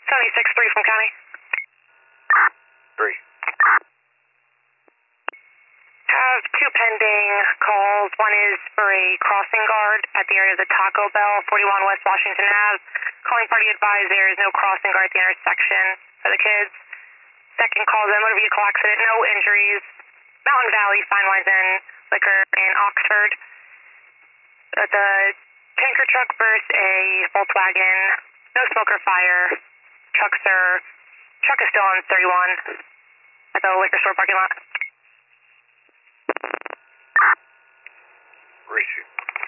76-3 from County. 3. Have two pending calls. One is for a crossing guard at the area of the Taco Bell, 41 West Washington Ave. Calling party advised there is no crossing guard at the intersection for the kids. Second call is a motor vehicle accident, no injuries. Mountain Valley, Fine Wines and Liquor in Oxford. The tanker truck versus a Volkswagen. No smoke or fire. Truck is still on 31 at the liquor store parking lot. Receive.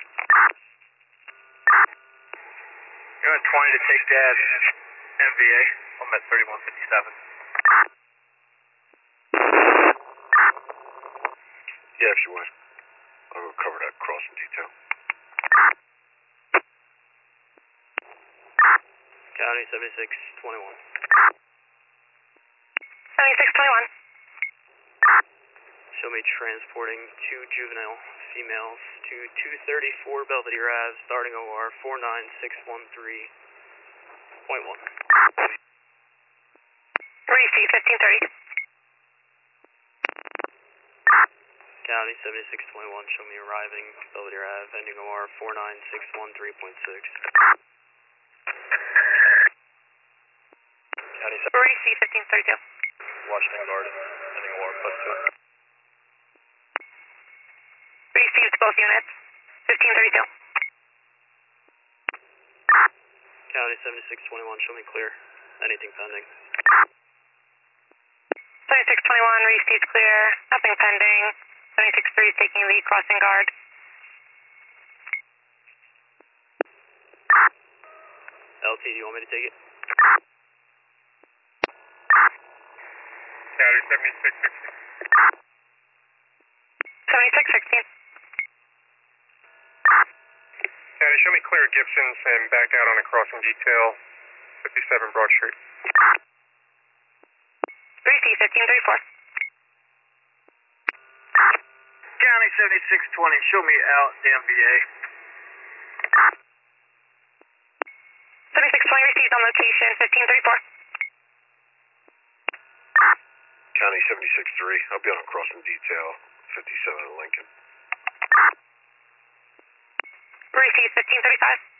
You're on 20 to take that MVA. I'm at 3157. Yeah, if you would. I'll go cover that crossing detail. County 7621. 7621. Show me transporting two juvenile females to 234 Belvedere Ave, starting OR 49613.1. Receive 1530. County 7621, show me arriving Belvedere Ave, ending OR 49613.6. County Receive 1532. Washington Garden, ending OR +2. Received both units. 1532. County 7621, show me clear. Anything pending? 7621, received clear. Nothing pending. 76-3 is taking the crossing guard. LT, do you want me to take it? County 7616. 7616. County, show me clear Gibson's and back out on a crossing detail, 57 Broad Street. Receive 1534. County 7620, show me out the MVA. 7620 received on location. 1534. County 76-3, I'll be on a crossing detail, 57 at Lincoln. Receive 1535.